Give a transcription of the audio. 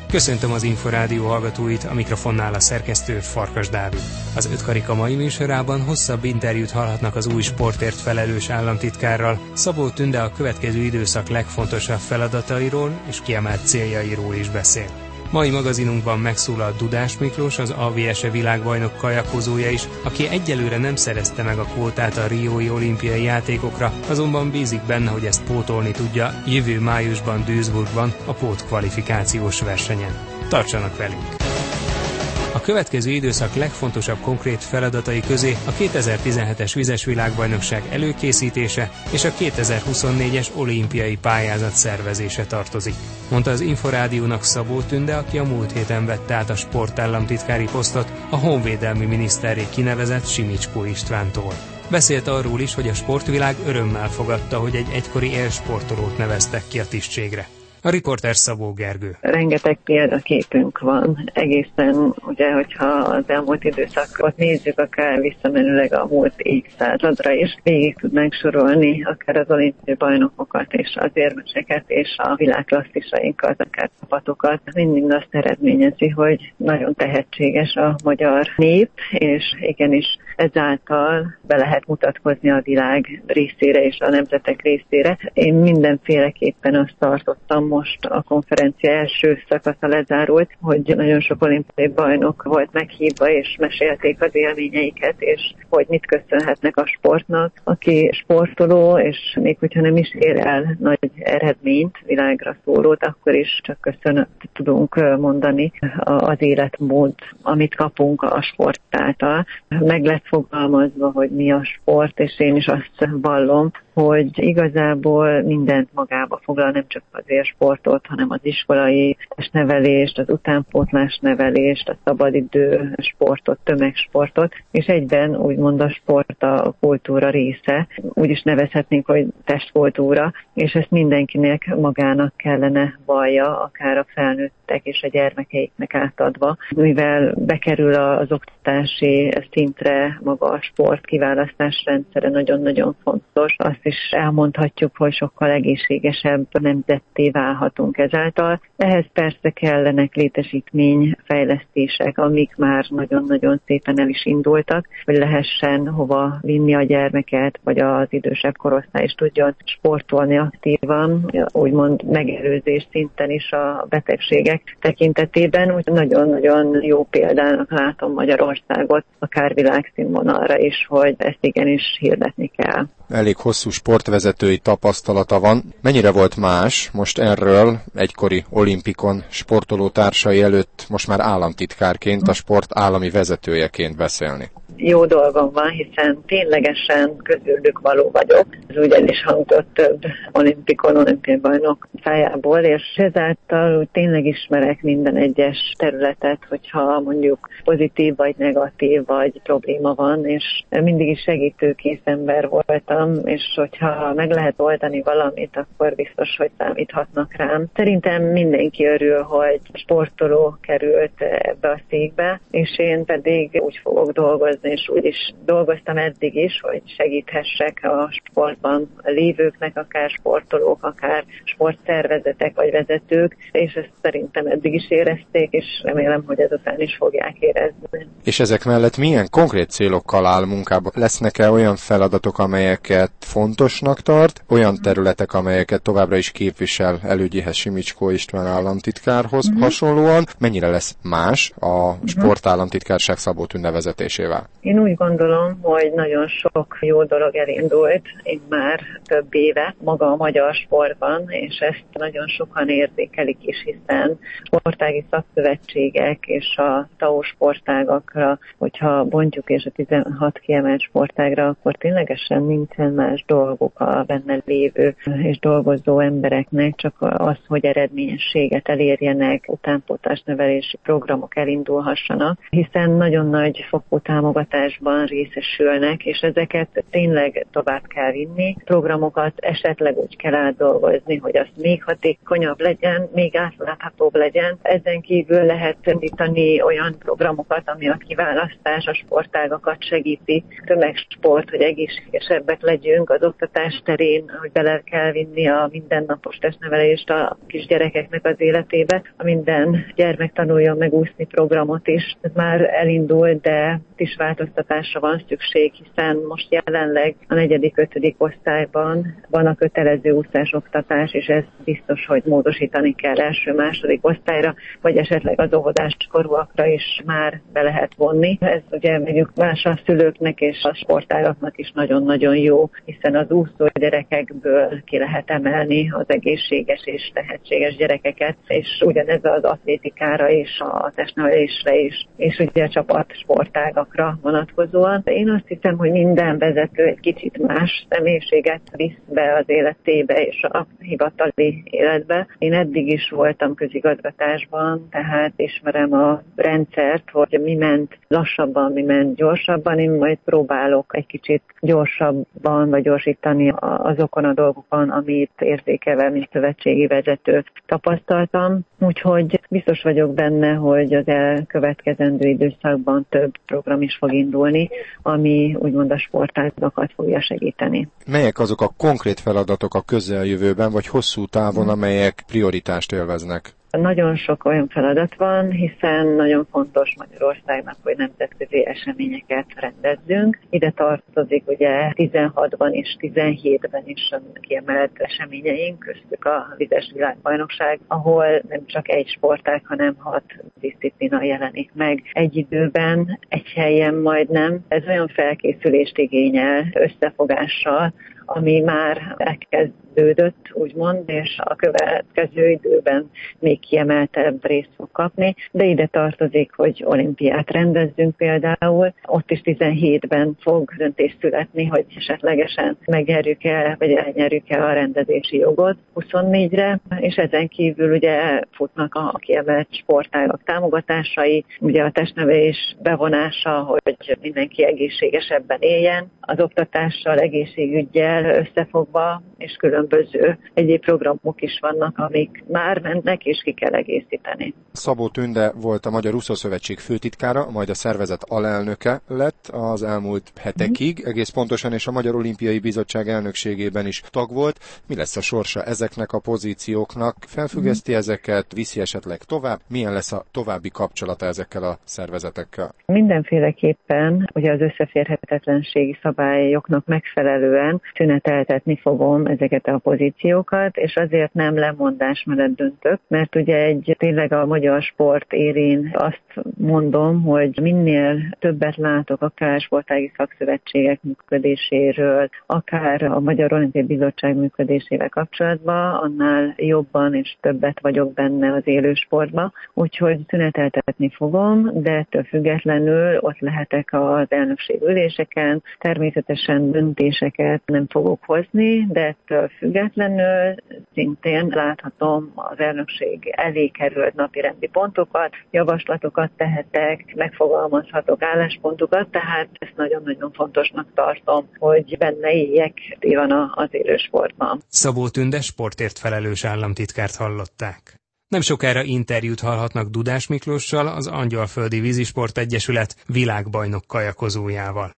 Köszöntöm az Inforádió hallgatóit, a mikrofonnál a szerkesztő Farkas Dávid. Az Ötkarika mai műsorában hosszabb interjút hallhatnak az új sportért felelős államtitkárral. Szabó Tünde a következő időszak legfontosabb feladatairól és kiemelt céljairól is beszél. Mai magazinunkban megszólal Dudás Miklós, az AVS-e világbajnok kajakozója is, aki egyelőre nem szerezte meg a kvótát a riói olimpiai játékokra, azonban bízik benne, hogy ezt pótolni tudja jövő májusban Duisburgban a pótkvalifikációs versenyen. Tartsanak velünk! A következő időszak legfontosabb konkrét feladatai közé a 2017-es vizes világbajnokság előkészítése és a 2024-es olimpiai pályázat szervezése tartozik, mondta az Inforádiónak Szabó Tünde, aki a múlt héten vette át a sportállamtitkári posztot a honvédelmi miniszterré kinevezett Simicskó Istvántól. Beszélt arról is, hogy a sportvilág örömmel fogadta, hogy egy egykori élsportolót neveztek ki a tisztségre. A riporter Szabó Gergő. Rengeteg példaképünk van. Egészen, ugye, hogyha az elmúlt időszakot nézzük, akár visszamenőleg a múlt évszázadra is, végig tudnánk sorolni akár az olimpiai bajnokokat, és az érmeseket, és a világklasszisainkat, akár csapatokat. Mindig azt eredményezi, hogy nagyon tehetséges a magyar nép, és igenis ezáltal be lehet mutatkozni a világ részére és a nemzetek részére. Én mindenféleképpen azt tartottam, most a konferencia első szakasza lezárult, hogy nagyon sok olimpiai bajnok volt meghívva, és mesélték az élményeiket, és hogy mit köszönhetnek a sportnak. Aki sportoló, és még hogyha nem is ér el nagy eredményt, világra szólót, akkor is csak köszönet tudunk mondani az életmód, amit kapunk a sport által. Meg lett fogalmazva, hogy mi a sport, és én is azt vallom, hogy igazából mindent magába foglal, nem csak az élsportot, hanem az iskolai nevelést, az utánpótlás nevelést, a szabadidő sportot, tömegsportot, és egyben úgymond a sport a kultúra része. Úgy is nevezhetnénk, hogy testkultúra, és ezt mindenkinek magának kellene vallja, akár a felnőttek és a gyermekeiknek átadva, mivel bekerül az oktatási szintre maga a sport kiválasztás rendszere nagyon-nagyon fontos. Azt is elmondhatjuk, hogy sokkal egészségesebb nemzetté válhatunk ezáltal. Ehhez persze kellenek létesítményfejlesztések, amik már nagyon-nagyon szépen el is indultak, hogy lehessen hova vinni a gyermeket, vagy az idősebb korosztály is tudjon sportolni aktívan, úgymond megelőzés szinten is a betegségek tekintetében. Úgy nagyon-nagyon jó példának látom Magyarországot, akár világszínvonalra is, hogy ezt igenis hirdetni kell. Elég hosszú sportvezetői tapasztalata van. Mennyire volt más most erről egykori olimpikon sportoló társai előtt most már államtitkárként, a sport állami vezetőjeként beszélni? Jó dolgom van, hiszen ténylegesen közülük való vagyok. Ez úgy el is hangzott több olimpiai bajnok szájából, és ezáltal úgy tényleg ismerek minden egyes területet, hogyha mondjuk pozitív vagy negatív vagy probléma van, és mindig is segítőkész ember voltam, és hogyha meg lehet oldani valamit, akkor biztos, hogy számíthatnak rám. Szerintem mindenki örül, hogy sportoló került ebbe a székbe, és én pedig úgy fogok dolgozni, és úgy is dolgoztam eddig is, hogy segíthessek a sportban lévőknek, akár sportolók, akár sportszervezetek vagy vezetők, és ezt szerintem eddig is érezték, és remélem, hogy ezután is fogják érezni. És ezek mellett milyen konkrét célokkal áll munkába? Lesznek-e olyan feladatok, amelyeket fontosnak tart, olyan területek, amelyeket továbbra is képvisel elődjéhez Simicskó István államtitkárhoz hasonlóan? Mennyire lesz más a sportállamtitkárság Szabó Tünde vezetésével? Én úgy gondolom, hogy nagyon sok jó dolog elindult, én már több éve maga a magyar sportban, és ezt nagyon sokan érzékelik is, hiszen sportági szakszövetségek és a TAO sportágakra, hogyha bontjuk és a 16 kiemelt sportágra, akkor ténylegesen nincsen más dolguk a benne lévő és dolgozó embereknek, csak az, hogy eredményességet elérjenek, utánpótlásnevelési programok elindulhassanak, hiszen nagyon nagy fokú támogatás támogatásban részesülnek, és ezeket tényleg tovább kell vinni. Programokat esetleg úgy kell átdolgozni, hogy az még hatékonyabb legyen, még átláthatóbb legyen. Ezen kívül lehet indítani olyan programokat, ami a kiválasztás, a sportágakat segíti. Tömegsport, hogy egészségesebbek legyünk az oktatás terén, hogy bele kell vinni a mindennapos testnevelést a kisgyerekeknek az életébe. A Minden gyermek tanuljon meg úszni programot is. Ez már elindult, de is változtatásra van szükség, hiszen most jelenleg a 4.-5. osztályban van a kötelező úszásoktatás, és ez biztos, hogy módosítani kell 1.-2. osztályra, vagy esetleg az óvodás korúakra is már be lehet vonni. Ez ugye mondjuk más a szülőknek és a sportágaknak is nagyon-nagyon jó, hiszen az úszó gyerekekből ki lehet emelni az egészséges és tehetséges gyerekeket, és ugyanez az atlétikára és a testnevelésre is, és ugye a csapatsportágakra vonatkozóan. Én azt hiszem, hogy minden vezető egy kicsit más személyiséget visz be az életébe és a hivatali életbe. Én eddig is voltam közigazgatásban, tehát ismerem a rendszert, hogy mi ment lassabban, mi ment gyorsabban. Én majd próbálok egy kicsit gyorsabban vagy gyorsítani azokon a dolgokon, amit érzékelve, mint szövetségi vezető tapasztaltam. Úgyhogy biztos vagyok benne, hogy az elkövetkezendő időszakban több program is fog indulni, ami úgymond a sportágakat fogja segíteni. Melyek azok a konkrét feladatok a közeljövőben vagy hosszú távon, amelyek prioritást élveznek? Nagyon sok olyan feladat van, hiszen nagyon fontos Magyarországnak, hogy nemzetközi eseményeket rendezzünk. Ide tartozik ugye 16-ban és 17-ben is kiemelt eseményeink, köztük a vizes világbajnokság, ahol nem csak egy sportág, hanem 6 diszciplína jelenik meg egy időben, egy helyen majdnem. Ez olyan felkészülést igényel összefogással, ami már elkezdődött, úgymond, és a következő időben még kiemeltebb részt fog kapni, de ide tartozik, hogy olimpiát rendezzünk például. Ott is 17-ben fog döntés születni, hogy esetlegesen megnyerjük-e, vagy elnyerjük-e a rendezési jogot 24-re, és ezen kívül ugye futnak a kiemelt sportágak támogatásai, ugye a testnevelés bevonása, hogy mindenki egészségesebben éljen, az oktatással, egészségüggyel összefogva, és különböző egyéb programok is vannak, amik már mennek, és ki kell egészíteni. Szabó Tünde volt a Magyar Úszószövetség főtitkára, majd a szervezet alelnöke lett az elmúlt hetekig, egész pontosan, és a Magyar Olimpiai Bizottság elnökségében is tag volt. Mi lesz a sorsa ezeknek a pozícióknak? Felfüggeszti ezeket, viszi esetleg tovább? Milyen lesz a további kapcsolata ezekkel a szervezetekkel? Mindenféleképpen ugye az összeférhetetlenségi szabályoknak megfelelően szüneteltetni fogom ezeket a pozíciókat, és azért nem lemondás mellett döntök, mert ugye tényleg a magyar sport élén azt mondom, hogy minél többet látok akár sportági szakszövetségek működéséről, akár a Magyar Olimpiai Bizottság működésével kapcsolatban, annál jobban és többet vagyok benne az élősportban, úgyhogy szüneteltetni fogom, de ettől függetlenül ott lehetek az elnökség üléseken, természetesen döntéseket nem fogok hozni, de ettől függetlenül szintén láthatom az elnökség elé került napirendi pontokat, javaslatokat tehetek, megfogalmazhatok álláspontokat, tehát ezt nagyon-nagyon fontosnak tartom, hogy benne éljek van az élősportban. Szabó Tünde sportért felelős államtitkárt hallották. Nem sokára interjút hallhatnak Dudás Miklóssal, az Angyalföldi Vízisport Egyesület világbajnok kajakozójával.